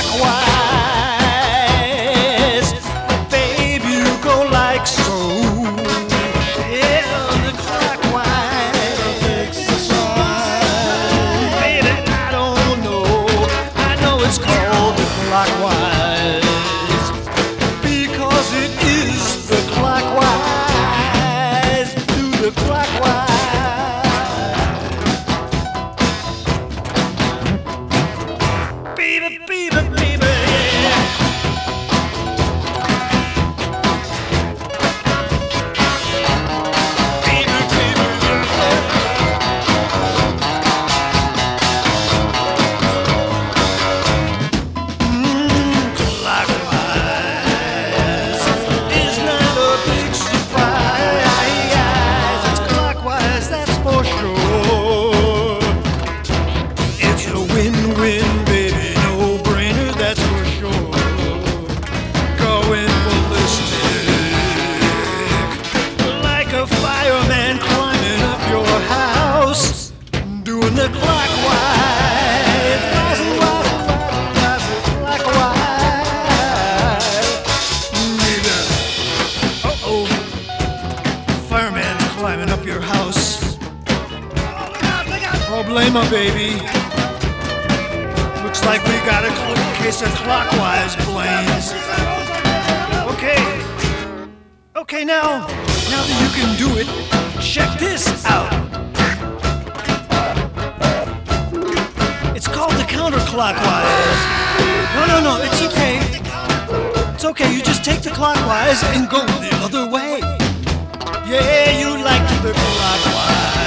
clockwise. Babe, you go like so. Yeah, the clockwise exercise. Baby, I don't know. I know it's called the clockwise because it is the clockwise. Do the clockwise. Baby, baby, baby, yeah. Baby, baby, clockwise is not a big surprise. It's clockwise, that's for sure. It's a win-win, baby, no-brainer, that's for sure. Going ballistic, like a fireman climbing up your house, doing the clockwise, rising, rising, rising, rising, clockwise. Baby, uh-oh, fireman's climbing up your house. Problema, baby. Looks like we got a case of clockwise blames. Okay, now that you can do it, check this out. It's called the counterclockwise. No, it's okay. It's okay, you just take the clockwise and go the other way. Yeah, you like the clockwise.